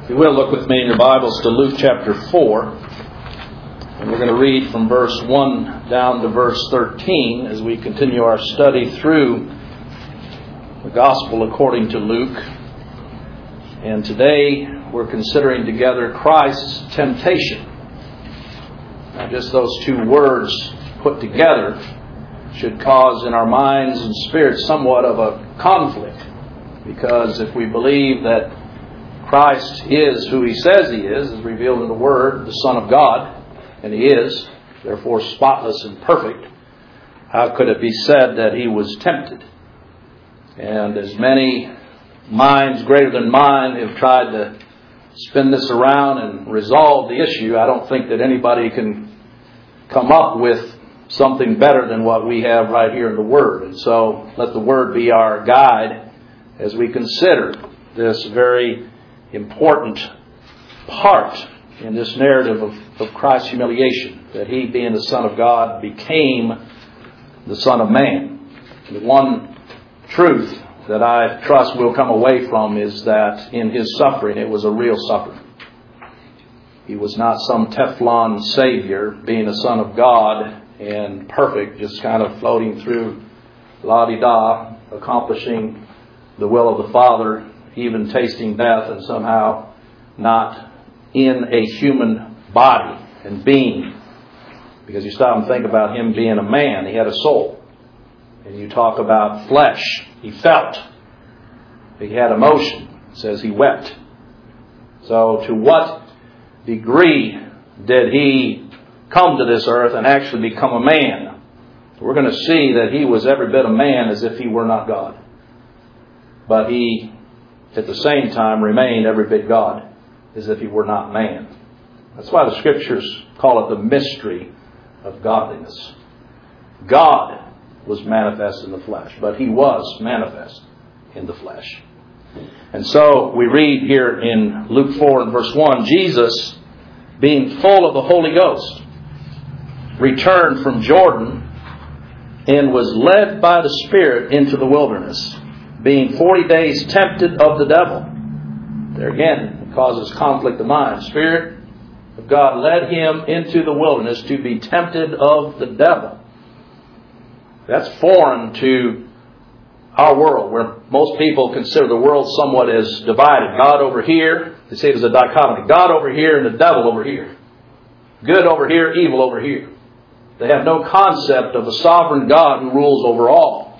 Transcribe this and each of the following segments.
If you will, look with me in your Bibles to Luke chapter 4. And we're going to read from verse 1 down to verse 13 as we continue our study through the Gospel according to Luke. And today we're considering together Christ's temptation. Now just those two words put together should cause in our minds and spirits somewhat of a conflict. Because if we believe that Christ is who He says He is, as revealed in the Word, the Son of God, and He is, therefore spotless and perfect, how could it be said that He was tempted? And as many minds greater than mine have tried to spin this around and resolve the issue, I don't think that anybody can come up with something better than what we have right here in the Word. And so let the Word be our guide as we consider this very important part in this narrative of Christ's humiliation, that He, being the Son of God, became the Son of Man. The one truth that I trust we'll come away from is that in His suffering, it was a real suffering. He was not some Teflon Savior, being the Son of God and perfect, just kind of floating through la-di-da, accomplishing the will of the Father, even tasting death, and somehow not in a human body and being. Because you stop and think about Him being a man, He had a soul. And you talk about flesh, He felt. He had emotion. It says He wept. So to what degree did He come to this earth and actually become a man? We're going to see that He was every bit a man as if He were not God. But He, at the same time, remained every bit God as if He were not man. That's why the Scriptures call it the mystery of godliness. God was manifest in the flesh, but He was manifest in the flesh. And so we read here in Luke 4 and verse 1, Jesus, being full of the Holy Ghost, returned from Jordan and was led by the Spirit into the wilderness, being 40 days tempted of the devil. There again, it causes conflict of mind. Spirit of God led Him into the wilderness to be tempted of the devil. That's foreign to our world, where most people consider the world somewhat as divided. God over here, they say there's a dichotomy. God over here and the devil over here. Good over here, evil over here. They have no concept of a sovereign God who rules over all.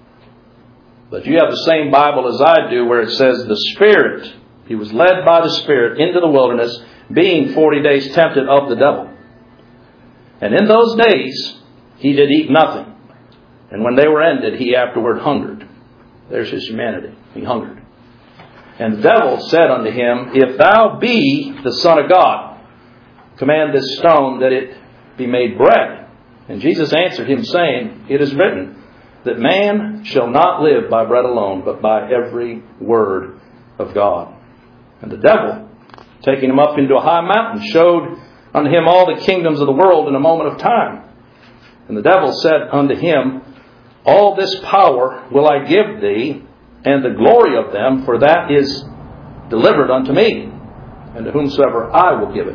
But you have the same Bible as I do, where it says the Spirit, He was led by the Spirit into the wilderness, being 40 days tempted of the devil. And in those days He did eat nothing. And when they were ended, He afterward hungered. There's His humanity. He hungered. And the devil said unto Him, If thou be the Son of God, command this stone that it be made bread. And Jesus answered him, saying, It is written, that man shall not live by bread alone, but by every word of God. And the devil, taking Him up into a high mountain, showed unto Him all the kingdoms of the world in a moment of time. And the devil said unto Him, All this power will I give thee, and the glory of them, for that is delivered unto me, and to whomsoever I will give it.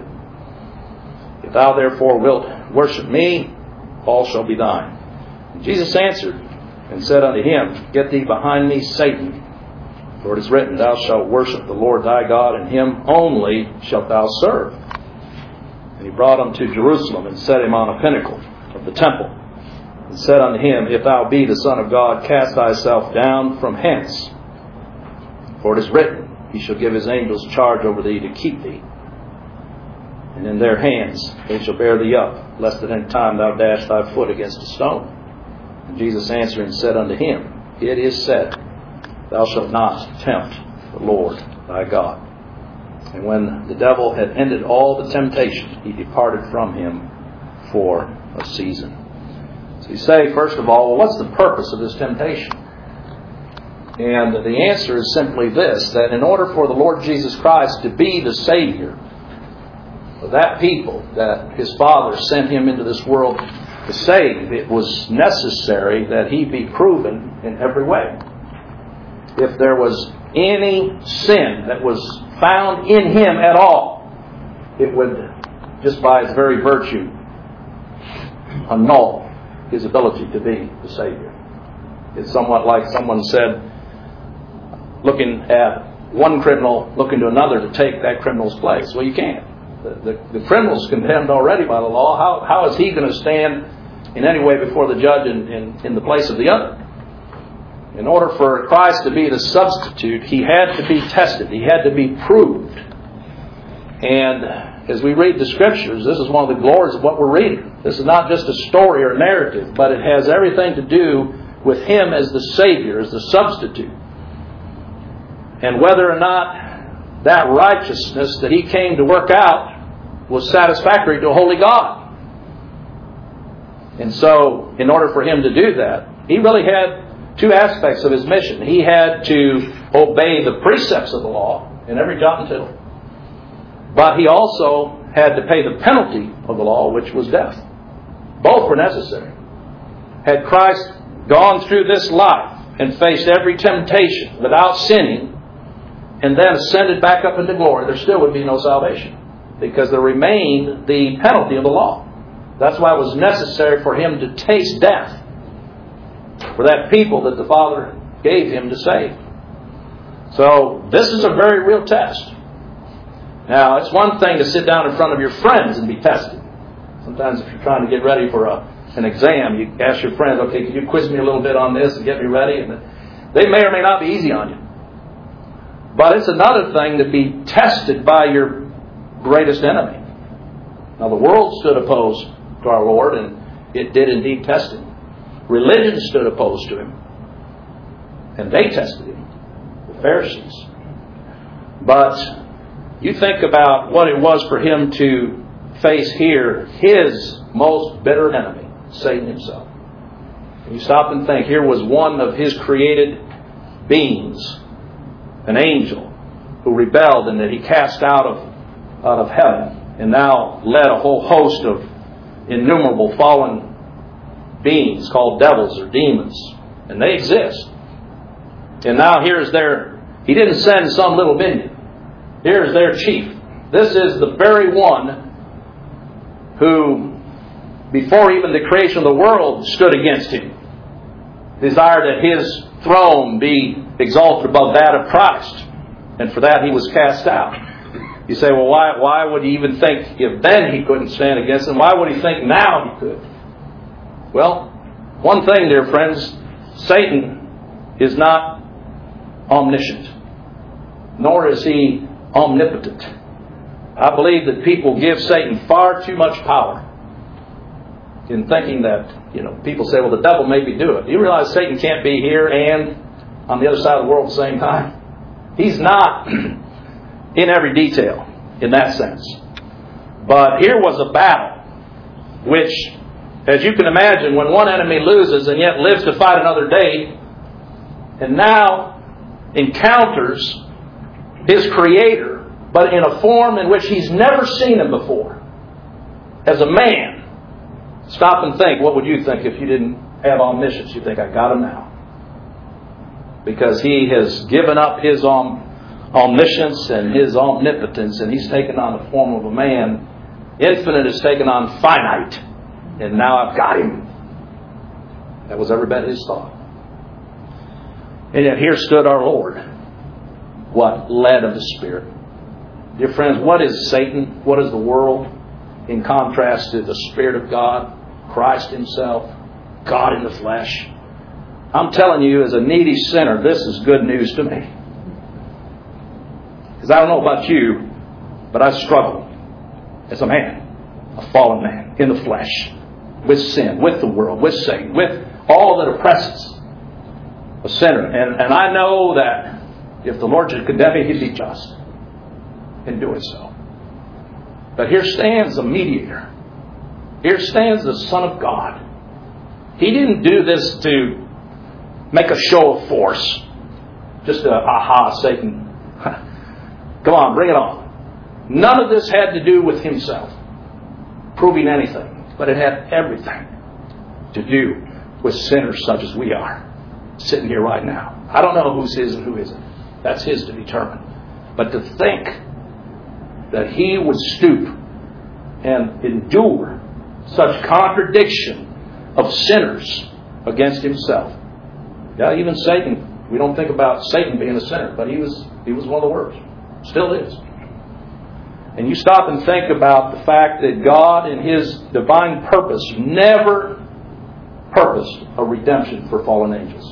If thou therefore wilt worship me, all shall be thine. And Jesus answered and said unto him, Get thee behind me, Satan. For it is written, Thou shalt worship the Lord thy God, and Him only shalt thou serve. And He brought him to Jerusalem, and set him on a pinnacle of the temple, and said unto him, If thou be the Son of God, cast thyself down from hence. For it is written, He shall give His angels charge over thee to keep thee. And in their hands they shall bear thee up, lest at any time thou dash thy foot against a stone. And Jesus answering said unto him, It is said, Thou shalt not tempt the Lord thy God. And when the devil had ended all the temptation, he departed from him for a season. So you say, first of all, well, what's the purpose of this temptation? And the answer is simply this, that in order for the Lord Jesus Christ to be the Savior of that people that His Father sent Him into this world to save, it was necessary that He be proven in every way. If there was any sin that was found in Him at all, it would, just by its very virtue, annul His ability to be the Savior. It's somewhat like someone said, looking at one criminal, looking to another to take that criminal's place. Well, you can't. The criminal's condemned already by the law. How is he going to stand in any way before the judge in the place of the other? In order for Christ to be the substitute, He had to be tested. He had to be proved. And as we read the Scriptures, this is one of the glories of what we're reading. This is not just a story or a narrative, but it has everything to do with Him as the Savior, as the substitute. And whether or not that righteousness that He came to work out was satisfactory to a holy God. And so, in order for Him to do that, He really had two aspects of His mission. He had to obey the precepts of the law in every jot and tittle. But He also had to pay the penalty of the law, which was death. Both were necessary. Had Christ gone through this life and faced every temptation without sinning, and then ascended back up into glory, there still would be no salvation. Because there remained the penalty of the law. That's why it was necessary for Him to taste death for that people that the Father gave Him to save. So this is a very real test. Now, it's one thing to sit down in front of your friends and be tested. Sometimes if you're trying to get ready for an exam, you ask your friends, okay, can you quiz me a little bit on this and get me ready? And they may or may not be easy on you. But it's another thing to be tested by your greatest enemy. Now, the world stood opposed to our Lord, and it did indeed test Him. Religion stood opposed to Him, and they tested Him, the Pharisees. But you think about what it was for Him to face here, His most bitter enemy, Satan himself. And you stop and think, here was one of His created beings, an angel, who rebelled and that He cast out of heaven, and now led a whole host of innumerable fallen beings called devils or demons. And they exist. And now here's He didn't send some little minion. Here's their chief. This is the very one who, before even the creation of the world, stood against Him. Desired that His throne be exalted above that of Christ. And for that He was cast out. You say, well, why would He even think, if then He couldn't stand against Him, why would He think now He could? Well, one thing, dear friends, Satan is not omniscient, nor is he omnipotent. I believe that people give Satan far too much power in thinking that, people say, well, the devil made me do it. Do you realize Satan can't be here and on the other side of the world at the same time? He's not in every detail in that sense. But here was a battle which, as you can imagine, when one enemy loses and yet lives to fight another day, and now encounters his Creator, but in a form in which he's never seen Him before, as a man. Stop and think, what would you think if you didn't have omniscience? You think, I got Him now. Because He has given up His omniscience and His omnipotence, and He's taken on the form of a man. Infinite has taken on finite. And now I've got Him. That was every bit His thought. And yet here stood our Lord. What? Led of the Spirit. Dear friends, what is Satan? What is the world? In contrast to the Spirit of God, Christ Himself, God in the flesh. I'm telling you, as a needy sinner, this is good news to me. Because I don't know about you, but I struggle as a man, a fallen man, in the flesh, with sin, with the world, with Satan, with all that oppresses a sinner. And I know that if the Lord should condemn me, He'd be just in doing so. But here stands a mediator. Here stands the Son of God. He didn't do this to make a show of force. Just Satan. Come on, bring it on. None of this had to do with Himself proving anything. But it had everything to do with sinners such as we are, sitting here right now. I don't know who's His and who isn't. That's His to determine. But to think that He would stoop and endure such contradiction of sinners against Himself. Yeah, even Satan. We don't think about Satan being a sinner, but he was one of the worst. Still is. And you stop and think about the fact that God in His divine purpose never purposed a redemption for fallen angels.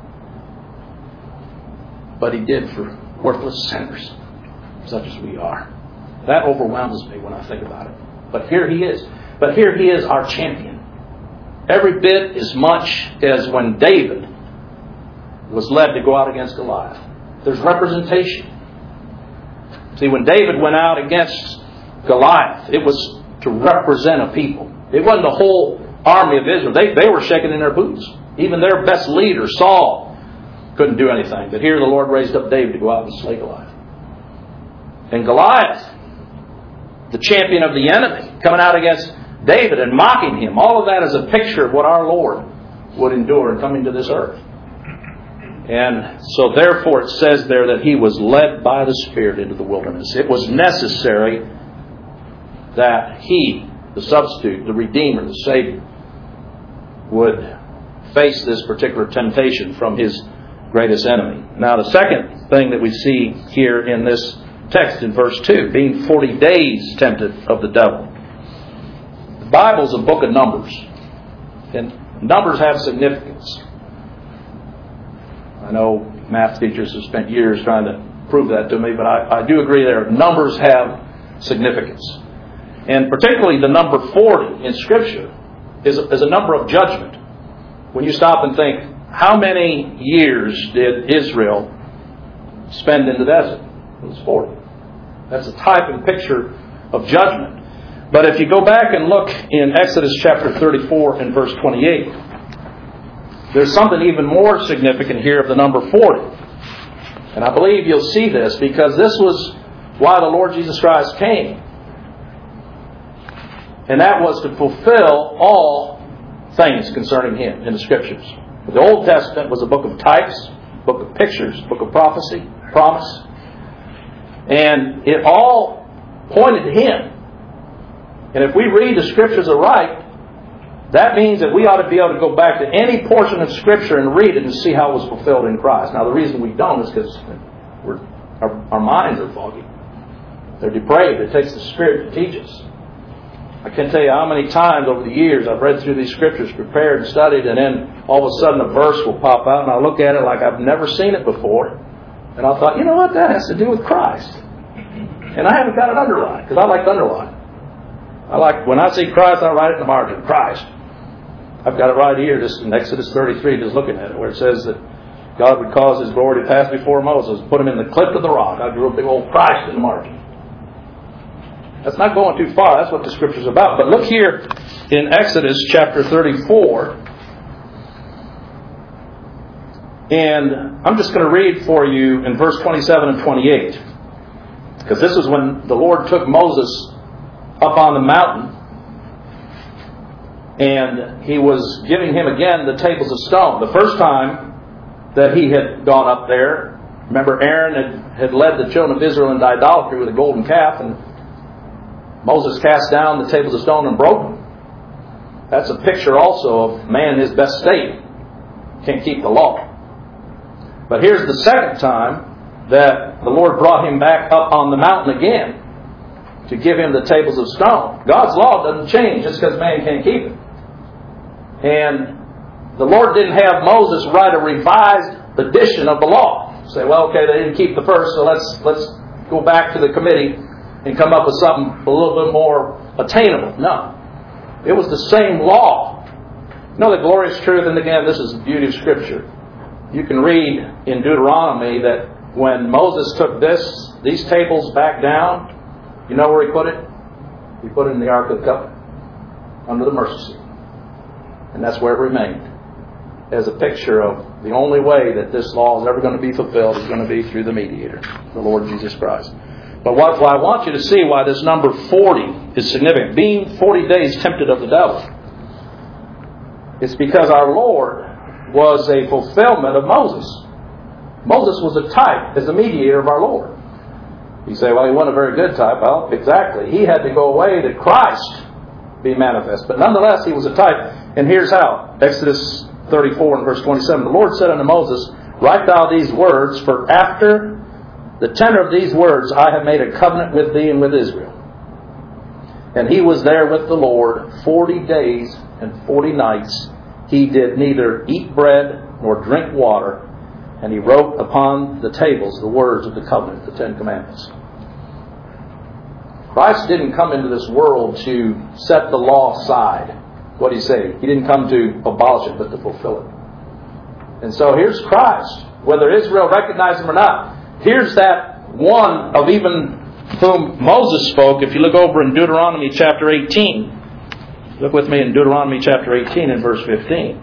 But He did for worthless sinners, such as we are. That overwhelms me when I think about it. But here He is. But here He is our champion. Every bit as much as when David was led to go out against Goliath. There's representation. See, when David went out against Goliath, it was to represent a people. It wasn't the whole army of Israel. They were shaking in their boots. Even their best leader, Saul, couldn't do anything. But here the Lord raised up David to go out and slay Goliath. And Goliath, the champion of the enemy, coming out against David and mocking him. All of that is a picture of what our Lord would endure in coming to this earth. And so therefore it says there that He was led by the Spirit into the wilderness. It was necessary that He, the substitute, the Redeemer, the Savior, would face this particular temptation from His greatest enemy. Now the second thing that we see here in this text in verse 2, being 40 days tempted of the devil. The Bible is a book of numbers. And numbers have significance. I know math teachers have spent years trying to prove that to me, but I do agree there. Numbers have significance. And particularly the number 40 in Scripture is a number of judgment. When you stop and think, how many years did Israel spend in the desert? It was 40. That's a type and picture of judgment. But if you go back and look in Exodus chapter 34 and verse 28, there's something even more significant here of the number 40. And I believe you'll see this because this was why the Lord Jesus Christ came. And that was to fulfill all things concerning Him in the Scriptures. The Old Testament was a book of types, book of pictures, book of prophecy, promise. And it all pointed to Him. And if we read the Scriptures aright, that means that we ought to be able to go back to any portion of Scripture and read it and see how it was fulfilled in Christ. Now the reason we don't is because our minds are foggy. They're depraved. It takes the Spirit to teach us. I can't tell you how many times over the years I've read through these Scriptures, prepared and studied, and then all of a sudden a verse will pop out and I look at it like I've never seen it before. And I thought, you know what, that has to do with Christ. And I haven't got it underlined because I like to underline. When I see Christ, I write it in the margin. Christ. I've got it right here, just in Exodus 33, just looking at it, where it says that God would cause His glory to pass before Moses, put him in the cleft of the rock. I drew a big old Christ in the margin. That's not going too far. That's what the Scripture's about. But look here in Exodus chapter 34. And I'm just going to read for you in verse 27 and 28. Because this is when the Lord took Moses up on the mountain. And He was giving him again the tables of stone. The first time that he had gone up there, remember Aaron had led the children of Israel into idolatry with a golden calf, and Moses cast down the tables of stone and broke them. That's a picture also of man in his best state. Can't keep the law. But here's the second time that the Lord brought him back up on the mountain again to give him the tables of stone. God's law doesn't change just because man can't keep it. And the Lord didn't have Moses write a revised edition of the law. Say, well, okay, they didn't keep the first, so let's go back to the committee and come up with something a little bit more attainable. No. It was the same law. You know the glorious truth, and again, this is the beauty of Scripture. You can read in Deuteronomy that when Moses took these tables back down, you know where he put it? He put it in the Ark of the Covenant, under the mercy seat. And that's where it remained, as a picture of the only way that this law is ever going to be fulfilled is going to be through the mediator, the Lord Jesus Christ. But what I want you to see why this number 40 is significant, being 40 days tempted of the devil, it's because our Lord was a fulfillment of Moses. Moses was a type as a mediator of our Lord. You say, well, he wasn't a very good type. Well, exactly. He had to go away that Christ be manifest. But nonetheless, he was a type. And here's how. Exodus 34 and verse 27. The Lord said unto Moses, Write thou these words, for after the tenor of these words I have made a covenant with thee and with Israel. And he was there with the Lord 40 days and 40 nights. He did neither eat bread nor drink water. And he wrote upon the tables the words of the covenant, the Ten Commandments. Christ didn't come into this world to set the law aside. What did he say? He didn't come to abolish it, but to fulfill it. And so here's Christ. Whether Israel recognized him or not, here's that one of even whom Moses spoke. If you look over in Deuteronomy chapter 18. Look with me in Deuteronomy chapter 18 and verse 15.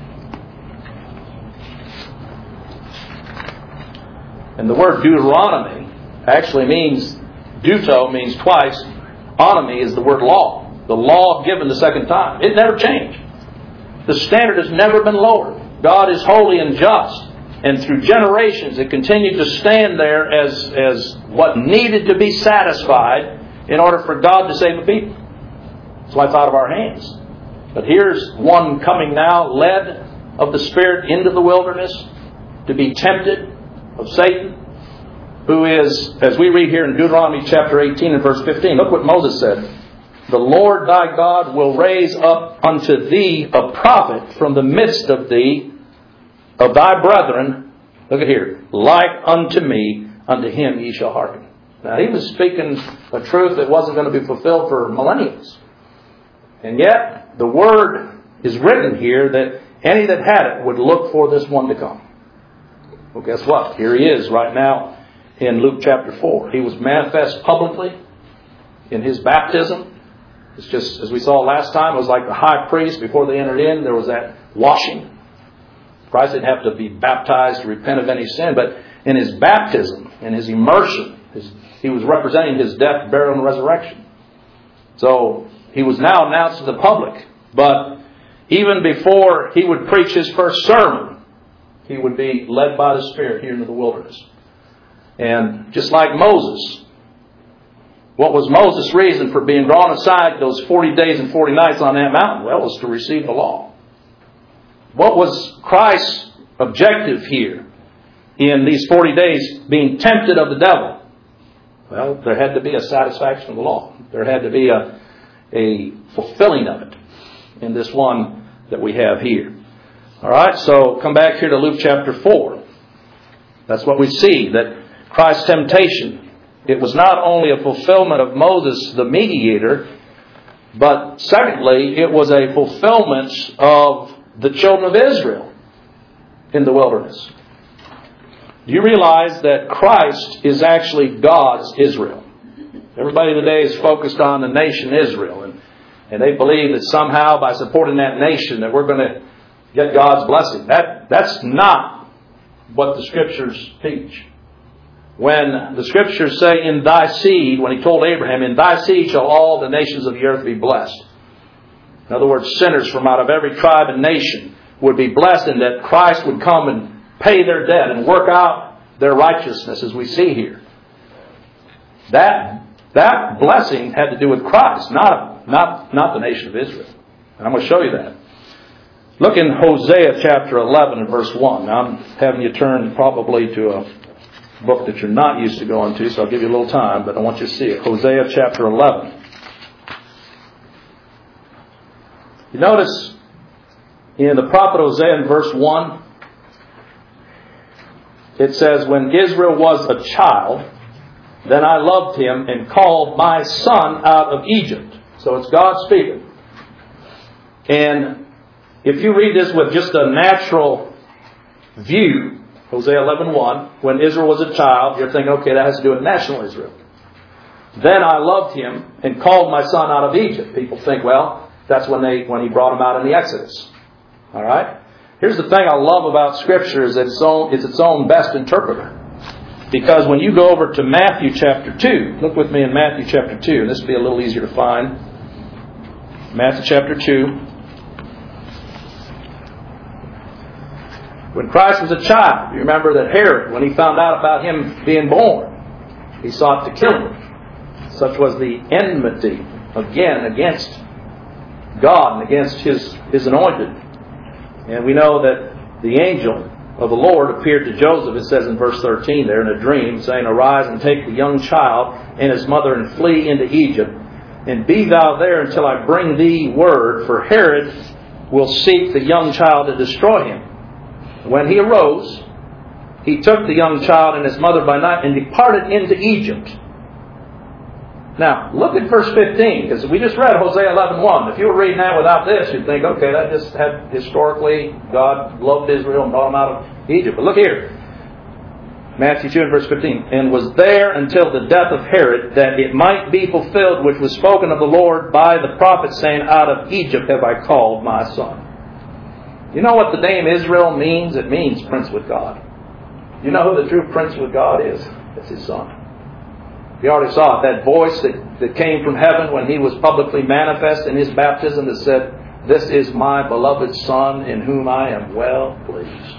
And the word Deuteronomy actually means, deuto means twice. Onomy is the word law. The law given the second time. It never changed. The standard has never been lowered. God is holy and just. And through generations it continued to stand there as what needed to be satisfied in order for God to save the people. That's why it's out of our hands. But here's one coming now, led of the Spirit into the wilderness to be tempted of Satan, who is, as we read here in Deuteronomy chapter 18 and verse 15, look what Moses said. The Lord thy God will raise up unto thee a prophet from the midst of thee, of thy brethren, look at here, like unto me, unto him ye shall hearken. Now he was speaking a truth that wasn't going to be fulfilled for millennials. And yet, the word is written here that any that had it would look for this one to come. Well, guess what? Here he is right now in Luke chapter 4. He was manifest publicly in his baptism. It's just, as we saw last time, it was like the high priest before they entered in. There was that washing. Christ didn't have to be baptized to repent of any sin, but in his baptism, in his immersion, he was representing his death, burial, and resurrection. So he was now announced to the public. But even before he would preach his first sermon, he would be led by the Spirit here into the wilderness. And just like Moses, what was Moses' reason for being drawn aside those 40 days and 40 nights on that mountain? Well, it was to receive the law. What was Christ's objective here in these 40 days being tempted of the devil? Well, there had to be a satisfaction of the law. There had to be a fulfilling of it in this one that we have here. All right, so come back here to Luke chapter 4. That's what we see, that Christ's temptation, it was not only a fulfillment of Moses, the mediator, but secondly, it was a fulfillment of the children of Israel in the wilderness. Do you realize that Christ is actually God's Israel? Everybody today is focused on the nation Israel, and they believe that somehow by supporting that nation that we're going to get God's blessing. That's not what the Scriptures teach. When the Scriptures say, in thy seed, when he told Abraham, in thy seed shall all the nations of the earth be blessed. In other words, sinners from out of every tribe and nation would be blessed, and that Christ would come and pay their debt and work out their righteousness, as we see here. That blessing had to do with Christ, not the nation of Israel. And I'm going to show you that. Look in Hosea chapter 11 and verse 1. Now I'm having you turn probably to a book that you're not used to going to, so I'll give you a little time, but I want you to see it. Hosea chapter 11. You notice in the prophet Hosea in verse 1, it says, when Israel was a child, then I loved him and called my son out of Egypt. So it's God speaking. And if you read this with just a natural view, Hosea 11:1, when Israel was a child, you're thinking, okay, that has to do with national Israel. Then I loved him and called my son out of Egypt. People think, well, that's when he brought him out in the Exodus. All right? Here's the thing I love about Scripture is that it's its own best interpreter. Because when you go over to Matthew chapter 2, look with me in Matthew chapter 2, and this will be a little easier to find. Matthew chapter 2. When Christ was a child, you remember that Herod, when he found out about him being born, he sought to kill him. Such was the enmity, again, against God and against His anointed. And we know that the angel of the Lord appeared to Joseph, it says in verse 13 there, in a dream, saying, "Arise and take the young child and his mother and flee into Egypt, and be thou there until I bring thee word, for Herod will seek the young child to destroy him." When he arose, he took the young child and his mother by night and departed into Egypt. Now, look at verse 15, because we just read Hosea 11:1. If you were reading that without this, you'd think, okay, that just had historically, God loved Israel and brought them out of Egypt. But look here. Matthew 2 and verse 15. "And was there until the death of Herod, that it might be fulfilled which was spoken of the Lord by the prophet, saying, Out of Egypt have I called my son." You know what the name Israel means? It means prince with God. You know who the true prince with God is? It's His Son. You already saw it. That voice that came from heaven when He was publicly manifest in His baptism that said, "This is my beloved Son in whom I am well pleased."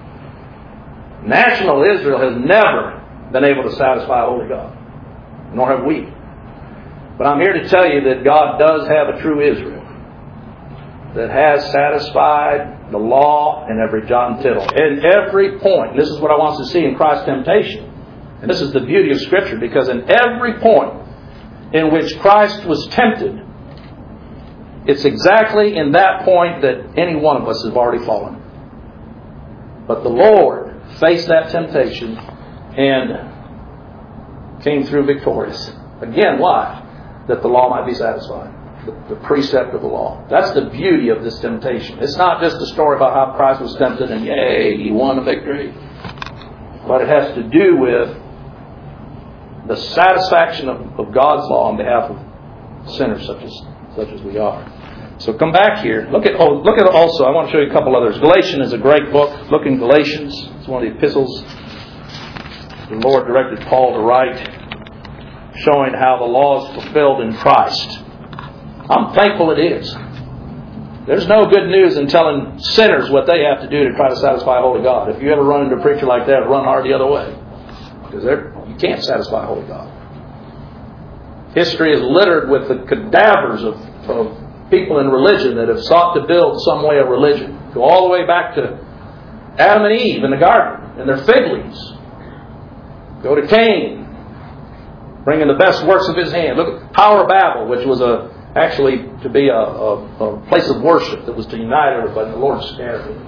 National Israel has never been able to satisfy a holy God. Nor have we. But I'm here to tell you that God does have a true Israel that has satisfied the law in every jot and tittle. In every point. This is what I want us to see in Christ's temptation. And this is the beauty of Scripture, because in every point in which Christ was tempted, it's exactly in that point that any one of us have already fallen. But the Lord faced that temptation and came through victorious. Again, why? That the law might be satisfied. The precept of the law. That's the beauty of this temptation. It's not just a story about how Christ was tempted and yay, He won a victory. But it has to do with the satisfaction of God's law on behalf of sinners such as we are. So come back here. Look at also, I want to show you a couple others. Galatians is a great book. Look in Galatians. It's one of the epistles the Lord directed Paul to write, showing how the law is fulfilled in Christ. I'm thankful it is. There's no good news in telling sinners what they have to do to try to satisfy a holy God. If you ever run into a preacher like that, run hard the other way. Because you can't satisfy a holy God. History is littered with the cadavers of people in religion that have sought to build some way of religion. Go all the way back to Adam and Eve in the garden and their fig leaves. Go to Cain, bringing the best works of his hand. Look at Tower of Babel, which was actually to be a place of worship that was to unite everybody. The Lord scattered it.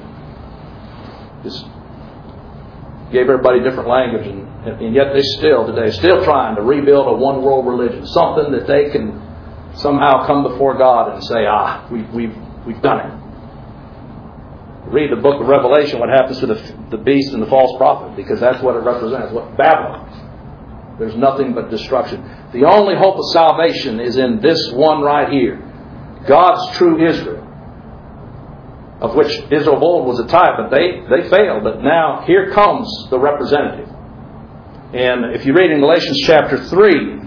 Just gave everybody different language, and yet they still trying to rebuild a one world religion, something that they can somehow come before God and say, we've done it. Read the book of Revelation, what happens to the beast and the false prophet, because that's what it represents. What Babylon. There's nothing but destruction. The only hope of salvation is in this one right here. God's true Israel, of which Israel of old was a type, but they failed. But now here comes the representative. And if you read in Galatians chapter 3,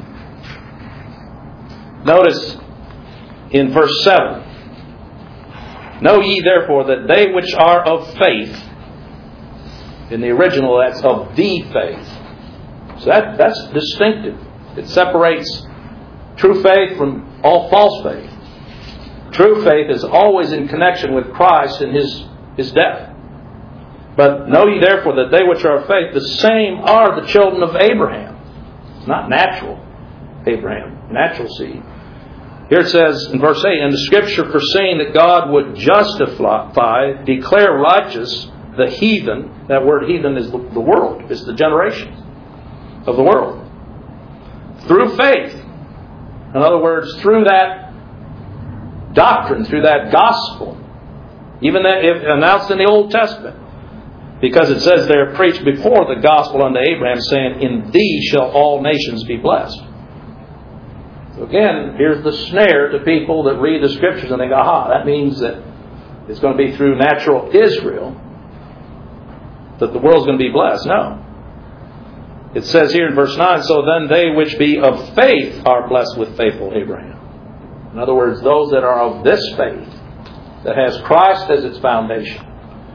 notice in verse 7, "Know ye therefore that they which are of faith," in the original that's of the faith. So that's distinctive. It separates true faith from all false faith. True faith is always in connection with Christ and His death. "But know ye therefore that they which are of faith, the same are the children of Abraham." It's not natural Abraham, natural seed. Here it says in verse 8, "And the Scripture foreseeing that God would justify, declare righteous the heathen." That word heathen is the world. It's the generation of the world. "Through faith." In other words, through that doctrine, through that gospel. Even that if announced in the Old Testament. Because it says there, "Preached before the gospel unto Abraham, saying, In thee shall all nations be blessed." So again, here's the snare to people that read the Scriptures and think, aha, that means that it's going to be through natural Israel that the world's going to be blessed. No. It says here in verse 9, "So then they which be of faith are blessed with faithful Abraham." In other words, those that are of this faith, that has Christ as its foundation,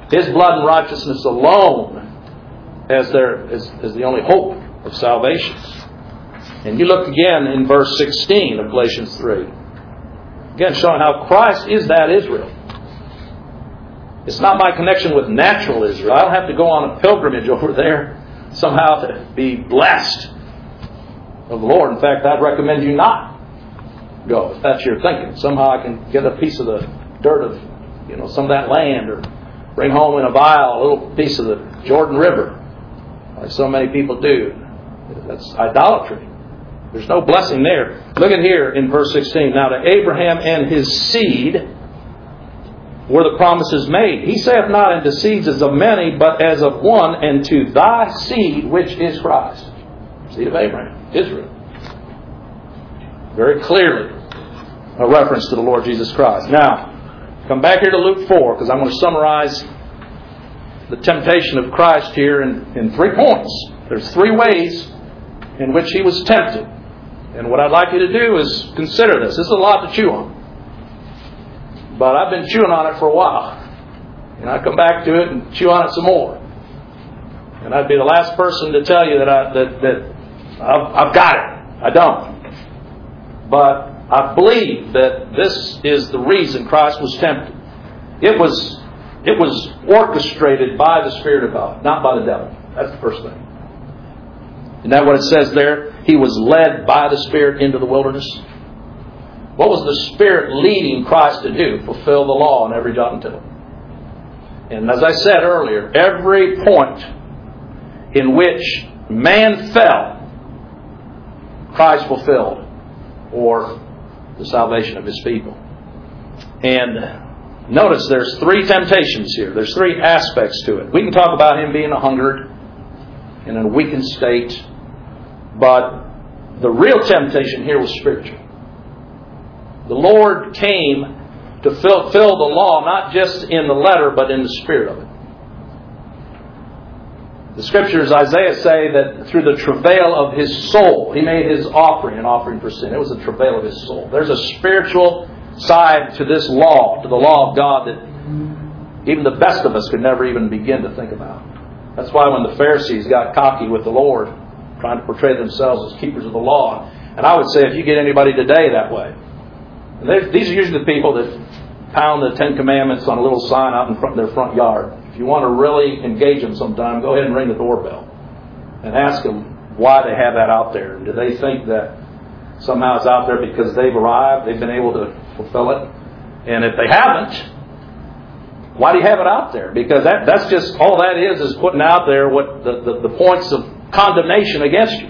His blood and righteousness alone as the only hope of salvation. And you look again in verse 16 of Galatians 3. Again, showing how Christ is that Israel. It's not my connection with natural Israel. I don't have to go on a pilgrimage over there somehow to be blessed of the Lord. In fact, I'd recommend you not go if that's your thinking. Somehow I can get a piece of the dirt of some of that land, or bring home in a vial a little piece of the Jordan River, like so many people do. That's idolatry. There's no blessing there. Look at here in verse 16. Now to Abraham and his seed were the promises made. He saith not unto seeds as of many, but as of one, and to thy seed, which is Christ. Seed of Abraham, Israel. Very clearly a reference to the Lord Jesus Christ. Now, come back here to Luke 4, because I'm going to summarize the temptation of Christ here in 3 points. There's 3 ways in which He was tempted. And what I'd like you to do is consider this. This is a lot to chew on. But I've been chewing on it for a while. And I come back to it and chew on it some more. And I'd be the last person to tell you that I've got it. I don't. But I believe that this is the reason Christ was tempted. It was orchestrated by the Spirit of God, not by the devil. That's the first thing. Isn't that what it says there? He was led by the Spirit into the wilderness. What was the Spirit leading Christ to do? Fulfill the law in every jot and tittle. And as I said earlier, every point in which man fell, Christ fulfilled, or the salvation of His people. And notice there's 3 temptations here. There's 3 aspects to it. We can talk about Him being hungered in a weakened state, but the real temptation here was spiritual. The Lord came to fulfill the law, not just in the letter, but in the spirit of it. The Scriptures, Isaiah say that through the travail of His soul, He made His offering an offering for sin. It was the travail of His soul. There's a spiritual side to this law, to the law of God, that even the best of us could never even begin to think about. That's why when the Pharisees got cocky with the Lord, trying to portray themselves as keepers of the law, and I would say if you get anybody today that way, these are usually the people that pound the 10 Commandments on a little sign out in front of their front yard. If you want to really engage them sometime, go ahead and ring the doorbell and ask them why they have that out there. Do they think that somehow it's out there because they've arrived, they've been able to fulfill it? And if they haven't, why do you have it out there? Because that's just all that is putting out there what the points of condemnation against you.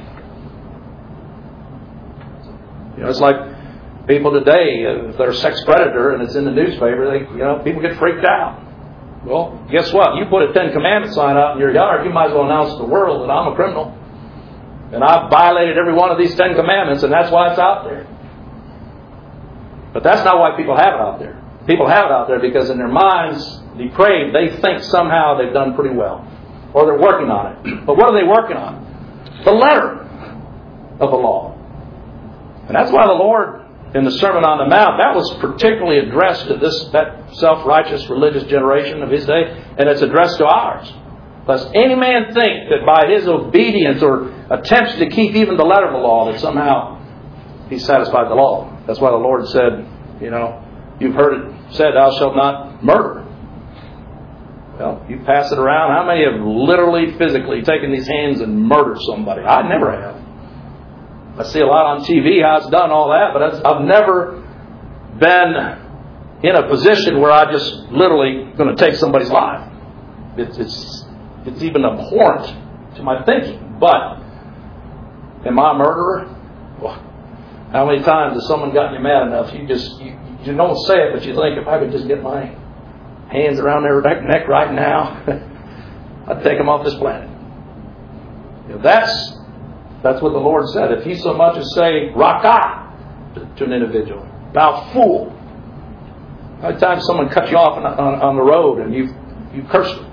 It's like people today, if they're a sex predator and it's in the newspaper, people get freaked out. Well, guess what? You put a 10 Commandment sign out in your yard, you might as well announce to the world that I'm a criminal. And I've violated every one of these 10 Commandments, and that's why it's out there. But that's not why people have it out there. People have it out there because in their minds, depraved, they think somehow they've done pretty well. Or they're working on it. But what are they working on? The letter of the law. And that's why the Lord, in the Sermon on the Mount, that was particularly addressed to that self-righteous religious generation of His day, and it's addressed to ours. Lest any man think that by his obedience or attempts to keep even the letter of the law, that somehow he's satisfied the law. That's why the Lord said, you've heard it said, thou shalt not murder. Well, you pass it around. How many have literally, physically taken these hands and murdered somebody? I never have. I see a lot on TV how it's done, all that, but I've never been in a position where I just literally going to take somebody's life. It's even abhorrent to my thinking. But am I a murderer? Well, how many times has someone gotten you mad enough? You don't say it, but you think if I could just get my hands around their neck right now, I'd take them off this planet. That's what the Lord said. If He so much as say, Rakah, to an individual, thou fool. How many times someone cut you off on the road and you cursed them?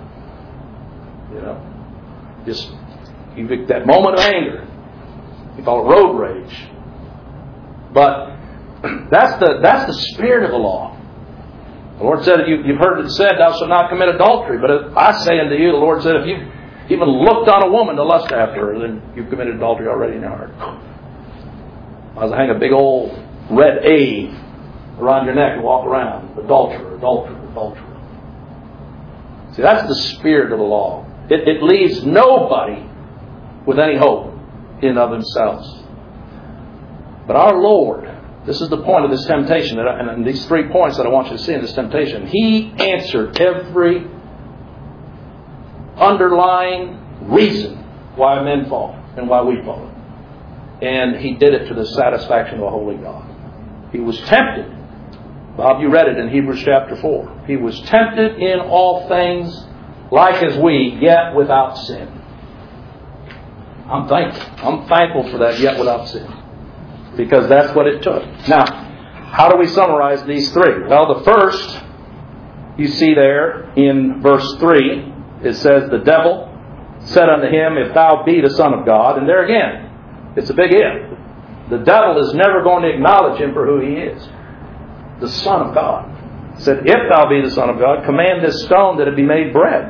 Just that moment of anger. You call it road rage. But that's the spirit of the law. The Lord said, you've heard it said, thou shalt not commit adultery. But I say unto you, the Lord said, if you even looked on a woman to lust after her, then you've committed adultery already in your heart. I was hang a big old red A around your neck and walk around. Adulterer, adulterer, adulterer. See, that's the spirit of the law. It leaves nobody with any hope in and of themselves. But our Lord, this is the point of this temptation, and these 3 points that I want you to see in this temptation. He answered every underlying reason why men fall and why we fall. And He did it to the satisfaction of a holy God. He was tempted. Bob, you read it in Hebrews chapter 4. He was tempted in all things like as we, yet without sin. I'm thankful for that, yet without sin. Because that's what it took. Now, how do we summarize these 3? Well, the first, you see there in verse 3, it says, the devil said unto him, if thou be the Son of God. And there again, it's a big if. The devil is never going to acknowledge Him for who He is. The Son of God. He said, if thou be the Son of God, command this stone that it be made bread.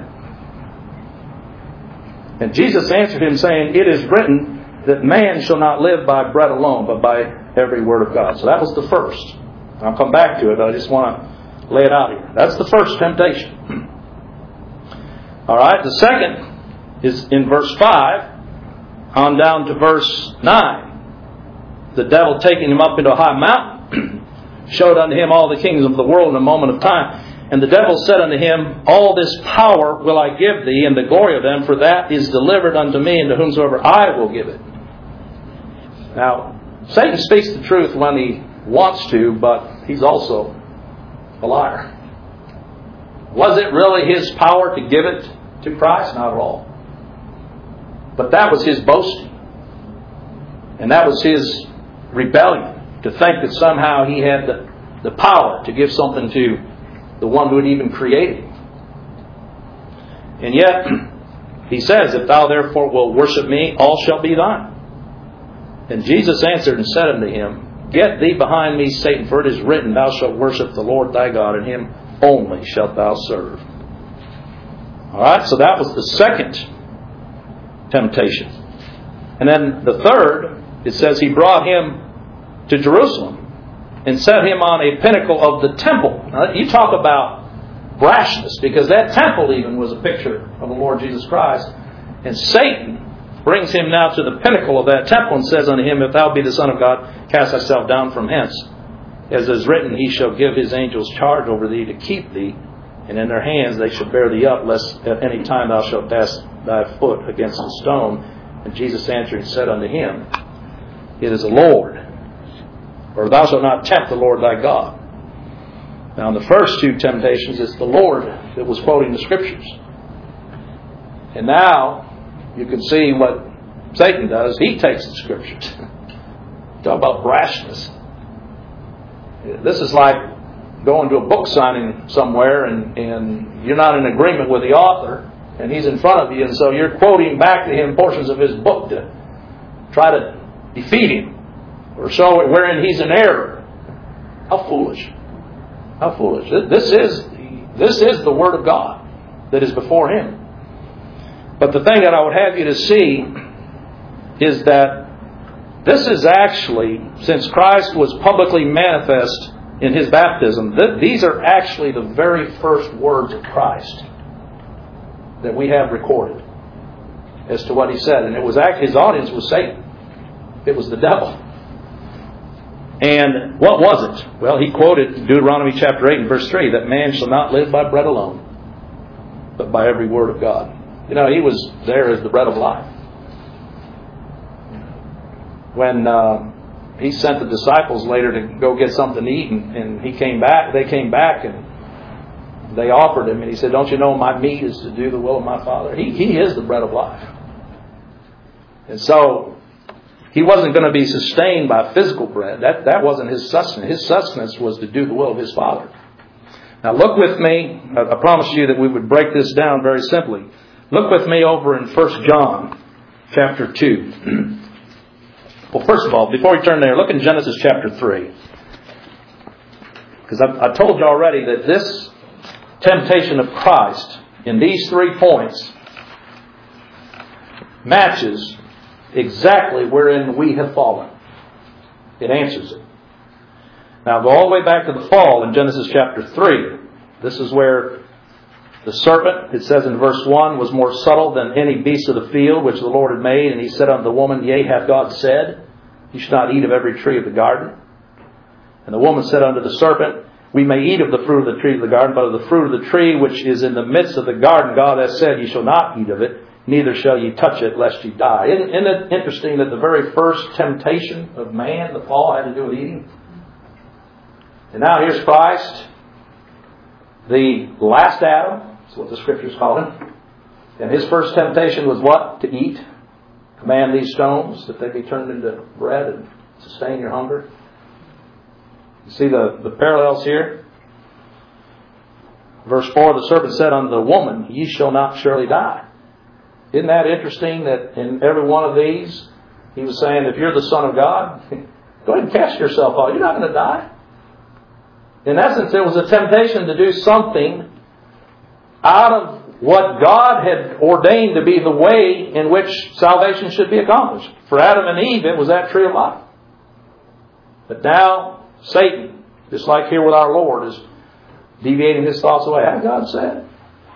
And Jesus answered him, saying, it is written that man shall not live by bread alone, but by every word of God. So that was the first. I'll come back to it, but I just want to lay it out here. That's the first temptation. All right, the second is in verse 5 on down to verse 9. The devil taking him up into a high mountain showed unto him all the kingdoms of the world in a moment of time. And the devil said unto him, all this power will I give thee, and the glory of them, for that is delivered unto me, and to whomsoever I will give it. Now, Satan speaks the truth when he wants to, but he's also a liar. Was it really his power to give it to Christ? Not at all. But that was his boasting. And that was his rebellion, to think that somehow he had the power to give something to the one who had even created him. And yet, he says, if thou therefore wilt worship me, all shall be thine. And Jesus answered and said unto him, get thee behind me, Satan, for it is written, thou shalt worship the Lord thy God, and Him only shalt thou serve. All right, so that was the second temptation. And then the third, it says he brought him to Jerusalem and set him on a pinnacle of the temple. Now, you talk about brashness, because that temple even was a picture of the Lord Jesus Christ. And Satan brings him now to the pinnacle of that temple and says unto him, if thou be the Son of God, cast thyself down from hence. As is written, He shall give His angels charge over thee to keep thee, and in their hands they shall bear thee up, lest at any time thou shalt dash thy foot against a stone. And Jesus answered and said unto him, it is the Lord, or thou shalt not tempt the Lord thy God. Now in the first 2 temptations, it's the Lord that was quoting the Scriptures. And now you can see what Satan does. He takes the Scriptures. Talk about brashness. This is like going to a book signing somewhere and you're not in agreement with the author, and he's in front of you, and so you're quoting back to him portions of his book to try to defeat him or show wherein he's in error. How foolish. How foolish. This is the Word of God that is before him. But the thing that I would have you to see is that this is actually, since Christ was publicly manifest in His baptism, these are actually the very first words of Christ that we have recorded as to what He said. And it was His audience was Satan. It was the devil. And what was it? Well, He quoted Deuteronomy chapter 8 and verse 3, that man shall not live by bread alone, but by every word of God. You know, He was there as the bread of life. When He sent the disciples later to go get something to eat, and they came back and they offered Him, and He said, don't you know my meat is to do the will of my Father? He is the bread of life. And so He wasn't going to be sustained by physical bread. That wasn't His sustenance. His sustenance was to do the will of His Father. Now look with me. I promised you that we would break this down very simply. Look with me over in 1 John chapter 2. Well, first of all, before we turn there, look in Genesis chapter 3. Because I told you already that this temptation of Christ in these 3 points matches exactly wherein we have fallen. It answers it. Now go all the way back to the fall in Genesis chapter 3. This is where the serpent, it says in verse 1, was more subtle than any beast of the field which the Lord had made. And he said unto the woman, Yea, hath God said, You shall not eat of every tree of the garden? And the woman said unto the serpent, We may eat of the fruit of the tree of the garden, but of the fruit of the tree which is in the midst of the garden, God hath said, Ye shall not eat of it, neither shall ye touch it, lest ye die. Isn't it interesting that the very first temptation of man, the fall, had to do with eating? And now here's Christ, the last Adam. That's what the Scriptures call him. And his first temptation was what? To eat. Command these stones that they be turned into bread and sustain your hunger. You see the parallels here? Verse 4, the serpent said unto the woman, Ye shall not surely die. Isn't that interesting that in every one of these, he was saying, if you're the Son of God, go ahead and cast yourself off. You're not going to die. In essence, it was a temptation to do something out of what God had ordained to be the way in which salvation should be accomplished. For Adam and Eve, it was that tree of life. But now, Satan, just like here with our Lord, is deviating his thoughts away. Hath God said?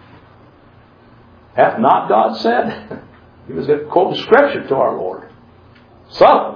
Hath not God said? He was quoting Scripture to our Lord. So,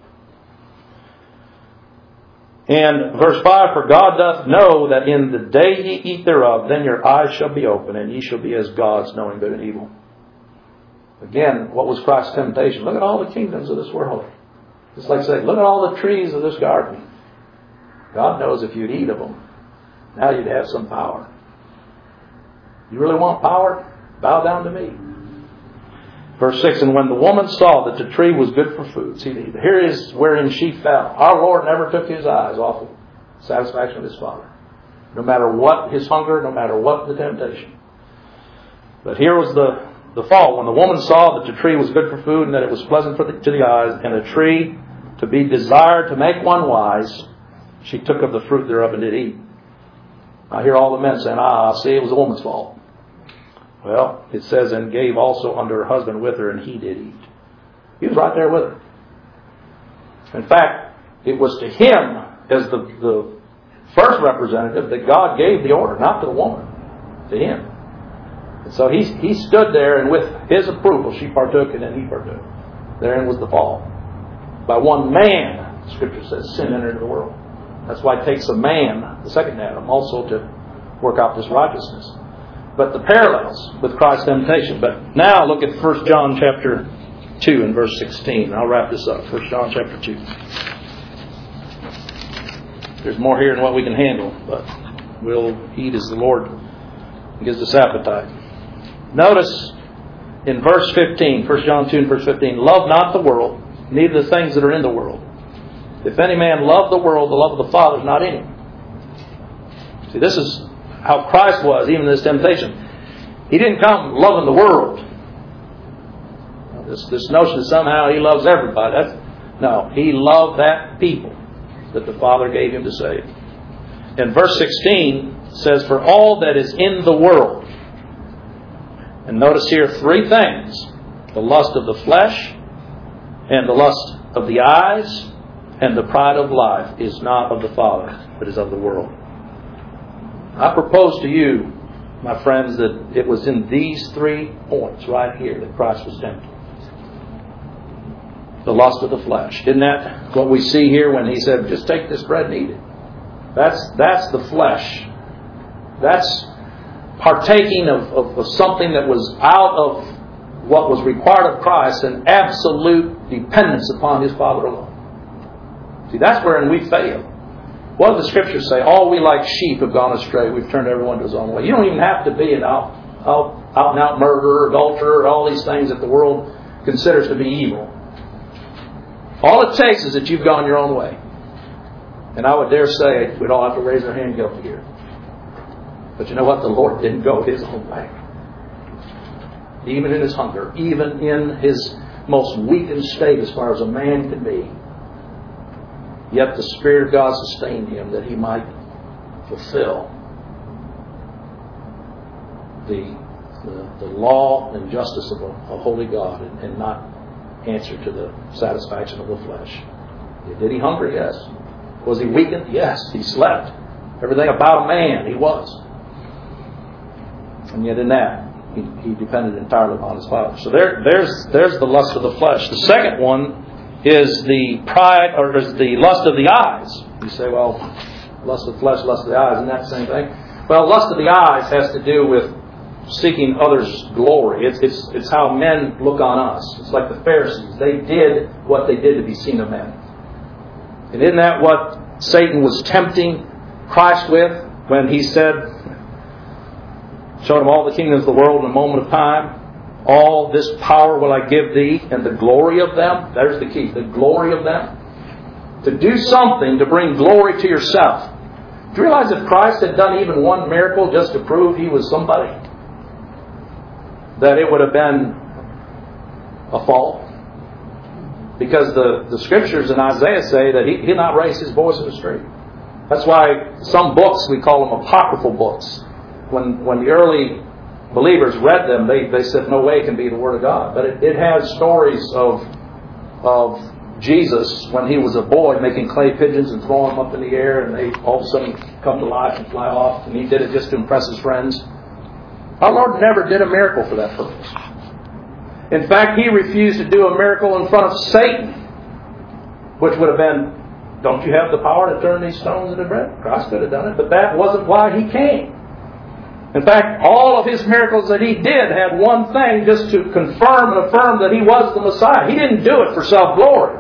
and verse 5, For God doth know that in the day ye eat thereof, then your eyes shall be open, and ye shall be as gods, knowing good and evil. Again, what was Christ's temptation? Look at all the kingdoms of this world. Just like saying, look at all the trees of this garden. God knows if you'd eat of them, now you'd have some power. You really want power? Bow down to me. Verse 6, And when the woman saw that the tree was good for food. See, here is wherein she fell. Our Lord never took his eyes off the satisfaction of his Father. No matter what his hunger, no matter what the temptation. But here was the fall. When the woman saw that the tree was good for food, and that it was pleasant to the eyes, and a tree to be desired to make one wise, she took of the fruit thereof and did eat. I hear all the men saying, see, it was the woman's fault. Well, it says, and gave also unto her husband with her, and he did eat. He was right there with her. In fact, it was to him, as the first representative, that God gave the order, not to the woman, to him. And so he stood there, and with his approval, she partook, and then he partook. Therein was the fall. By one man, the Scripture says, sin entered into the world. That's why it takes a man, the second Adam, also to work out this righteousness. But the parallels with Christ's temptation. But now look at 1 John chapter 2 and verse 16. I'll wrap this up. 1 John chapter 2. There's more here than what we can handle, but we'll eat as the Lord gives us appetite. Notice in verse 15, 1 John 2 and verse 15, Love not the world, neither the things that are in the world. If any man love the world, the love of the Father is not in him. See, this is how Christ was, even in this temptation. He didn't come loving the world. This notion that somehow he loves everybody. No, he loved that people that the Father gave him to save. And verse 16 says, For all that is in the world. And notice here 3 things. The lust of the flesh, and the lust of the eyes, and the pride of life is not of the Father, but is of the world. I propose to you, my friends, that it was in these 3 points right here that Christ was tempted. The lust of the flesh. Isn't that what we see here when he said, just take this bread and eat it? That's the flesh. That's partaking of something that was out of what was required of Christ, and absolute dependence upon his Father alone. See, that's wherein we fail. What do the Scriptures say? All we like sheep have gone astray. We've turned everyone to his own way. You don't even have to be an out-and-out murderer, adulterer, all these things that the world considers to be evil. All it takes is that you've gone your own way. And I would dare say we'd all have to raise our hand guilty here. But you know what? The Lord didn't go his own way. Even in his hunger, even in his most weakened state as far as a man can be. Yet the Spirit of God sustained him that he might fulfill the law and justice of a holy God and not answer to the satisfaction of the flesh. Did he hunger? Yes. Was he weakened? Yes. He slept. Everything about a man he was. And yet in that, he depended entirely upon his Father. So there's the lust of the flesh. The second one is the pride, or is the lust of the eyes. You say, well, lust of the flesh, lust of the eyes, isn't that the same thing? Well, lust of the eyes has to do with seeking others' glory. It's how men look on us. It's like the Pharisees. They did what they did to be seen of men. And isn't that what Satan was tempting Christ with when he said, showed him all the kingdoms of the world in a moment of time. All this power will I give thee, and the glory of them. There's the key. The glory of them. To do something to bring glory to yourself. Do you realize if Christ had done even one miracle just to prove he was somebody, that it would have been a fall? Because the scriptures in Isaiah say that he did not raise his voice in the street. That's why some books, we call them apocryphal books. When the early believers read them, they said, no way it can be the Word of God. But it has stories of Jesus when he was a boy making clay pigeons and throwing them up in the air, and they all of a sudden come to life and fly off, and he did it just to impress his friends. Our Lord never did a miracle for that purpose. In fact, he refused to do a miracle in front of Satan, which would have been, don't you have the power to turn these stones into bread? Christ could have done it, but that wasn't why he came. In fact, all of his miracles that he did had one thing, just to confirm and affirm that he was the Messiah. He didn't do it for self-glory.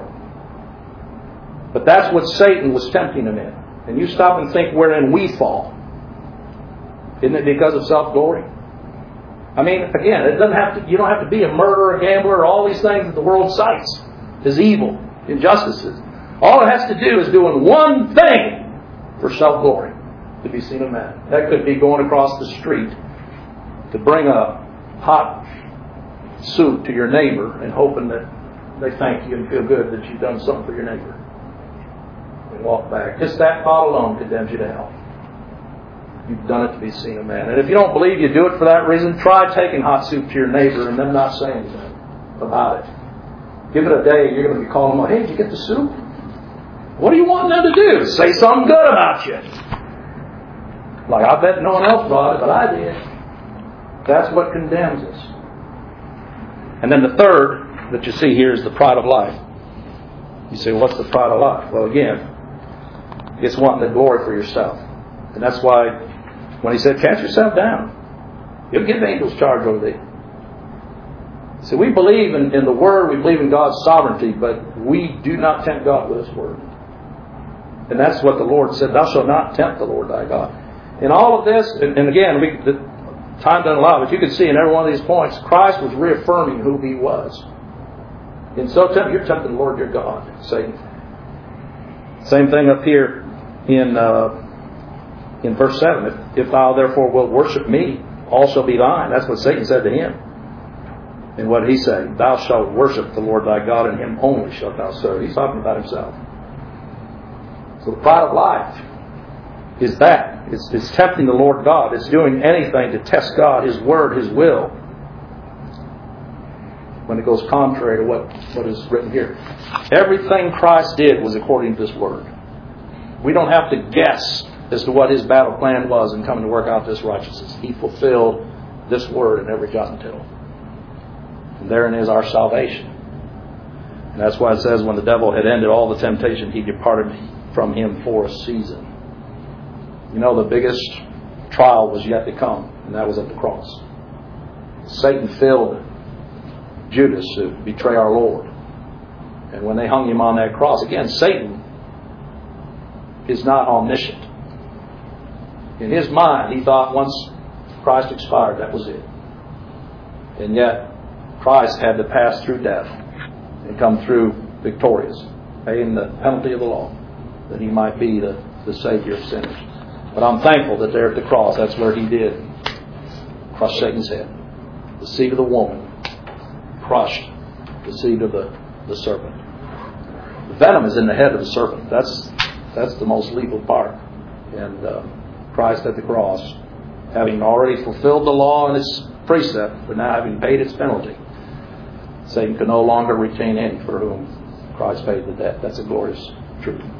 But that's what Satan was tempting him in. And you stop and think wherein we fall. Isn't it because of self-glory? I mean, again, you don't have to be a murderer, a gambler, all these things that the world cites as evil, injustices. All it has to do is doing one thing for self-glory, to be seen of men. That could be going across the street to bring a hot soup to your neighbor and hoping that they thank you and feel good that you've done something for your neighbor. And walk back. Just that thought alone condemns you to hell. You've done it to be seen of man. And if you don't believe you do it for that reason, try taking hot soup to your neighbor and them not saying anything about it. Give it a day, you're going to be calling them, hey, did you get the soup? What do you want them to do? Say something good about you. Like, I bet no one else brought it, but I did. That's what condemns us. And then the third that you see here is the pride of life. You say, what's the pride of life? Well, again, it's wanting the glory for yourself. And that's why when he said, cast yourself down, you'll give angels charge over thee. So we believe in the Word, we believe in God's sovereignty, but we do not tempt God with His Word. And that's what the Lord said, thou shalt not tempt the Lord thy God. In all of this, and again, the time doesn't allow, but you can see in every one of these points, Christ was reaffirming who He was. And so you're tempting the Lord your God, Satan. Same thing up here in verse 7. If thou therefore wilt worship me, all shall be thine. That's what Satan said to him. And what did he say? Thou shalt worship the Lord thy God, and Him only shalt thou serve. He's talking about himself. So the pride of life is that. It's tempting the Lord God. It's doing anything to test God, His Word, His will, when it goes contrary to what is written here. Everything Christ did was according to this Word. We don't have to guess as to what His battle plan was in coming to work out this righteousness. He fulfilled this Word in every jot and tittle. And therein is our salvation. And that's why it says when the devil had ended all the temptation, he departed from him for a season. You know, the biggest trial was yet to come, and that was at the cross. Satan filled Judas to betray our Lord. And when they hung Him on that cross, again, Satan is not omniscient. In his mind, he thought once Christ expired, that was it. And yet, Christ had to pass through death and come through victorious, paying the penalty of the law, that He might be the Savior of sinners. But I'm thankful that there at the cross, that's where He did crush Satan's head. The seed of the woman crushed the seed of the serpent. The venom is in the head of the serpent. That's the most lethal part. And Christ at the cross, having already fulfilled the law and its precept, but now having paid its penalty, Satan can no longer retain any for whom Christ paid the debt. That's a glorious truth.